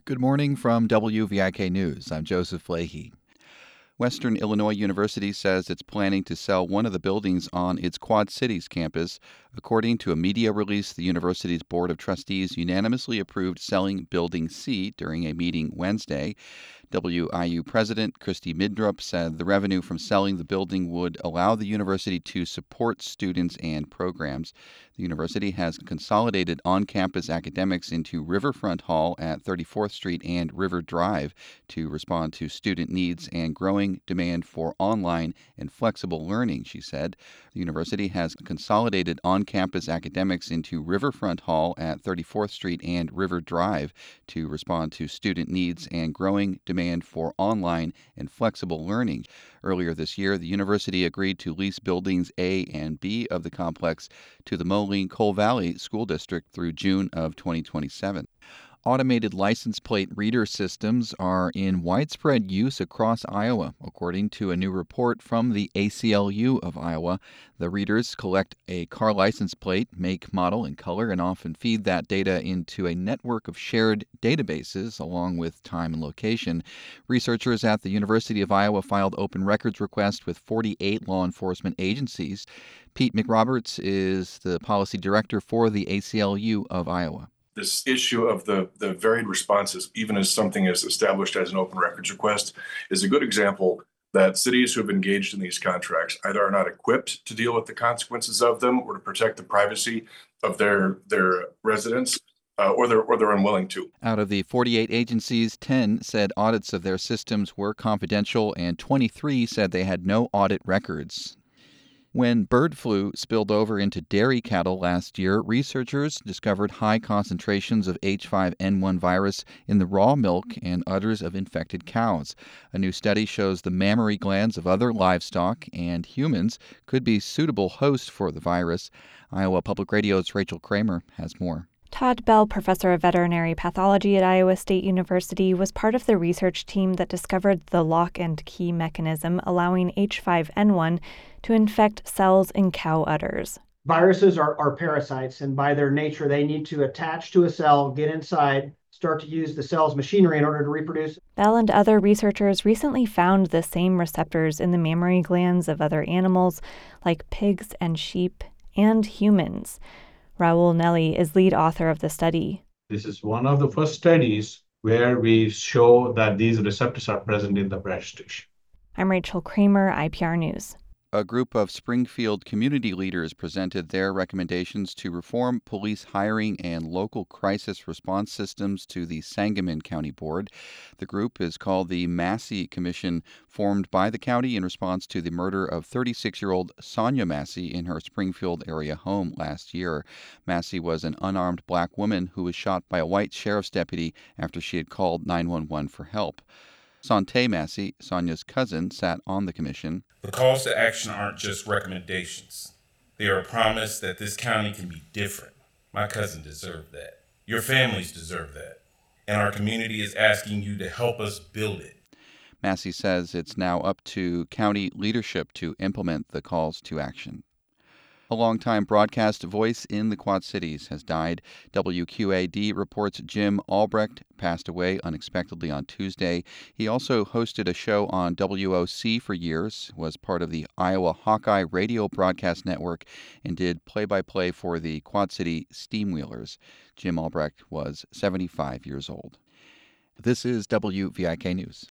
Good morning from WVIK News. I'm Joseph Leahy. Western Illinois University says it's planning to sell one of the buildings on its Quad Cities campus. According to a media release, the university's Board of Trustees unanimously approved selling Building C during a meeting Wednesday. WIU President Christy Midrup said the revenue from selling the building would allow the university to support students and programs. The university has consolidated on-campus academics into Riverfront Hall at 34th Street and River Drive to respond to student needs and growing demand for online and flexible learning, she said. The university has consolidated on-campus academics into Riverfront Hall at 34th Street and River Drive to respond to student needs and growing demand for online and flexible learning. Earlier this year, the university agreed to lease buildings A and B of the complex to the Moline-Coal Valley School District through June of 2027. Automated license plate reader systems are in widespread use across Iowa, according to a new report from the ACLU of Iowa. The readers collect a car license plate, make, model, and color, and often feed that data into a network of shared databases along with time and location. Researchers at the University of Iowa filed open records requests with 48 law enforcement agencies. Pete McRoberts is the policy director for the ACLU of Iowa. This issue of the varied responses, even as something is established as an open records request, is a good example that cities who have engaged in these contracts either are not equipped to deal with the consequences of them or to protect the privacy of their residents, or they're unwilling to. Out of the 48 agencies, 10 said audits of their systems were confidential, and 23 said they had no audit records. When bird flu spilled over into dairy cattle last year, researchers discovered high concentrations of H5N1 virus in the raw milk and udders of infected cows. A new study shows the mammary glands of other livestock and humans could be suitable hosts for the virus. Iowa Public Radio's Rachel Kramer has more. Todd Bell, professor of veterinary pathology at Iowa State University, was part of the research team that discovered the lock and key mechanism allowing H5N1 to infect cells in cow udders. Viruses are parasites, and by their nature, they need to attach to a cell, get inside, start to use the cell's machinery in order to reproduce. Bell and other researchers recently found the same receptors in the mammary glands of other animals, like pigs and sheep, and humans. Raul Nelly is lead author of the study. This is one of the first studies where we show that these receptors are present in the breast tissue. I'm Rachel Kramer, IPR News. A group of Springfield community leaders presented their recommendations to reform police hiring and local crisis response systems to the Sangamon County Board. The group is called the Massey Commission, formed by the county in response to the murder of 36-year-old Sonia Massey in her Springfield area home last year. Massey was an unarmed black woman who was shot by a white sheriff's deputy after she had called 911 for help. Sante Massey, Sonia's cousin, sat on the commission. The calls to action aren't just recommendations. They are a promise that this county can be different. My cousin deserved that. Your families deserve that. And our community is asking you to help us build it. Massey says it's now up to county leadership to implement the calls to action. A longtime broadcast voice in the Quad Cities has died. WQAD reports Jim Albrecht passed away unexpectedly on Tuesday. He also hosted a show on WOC for years, was part of the Iowa Hawkeye Radio Broadcast Network, and did play-by-play for the Quad City Steamwheelers. Jim Albrecht was 75 years old. This is WVIK News.